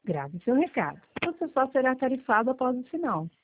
Grave seu recado. Você só será tarifado após o sinal.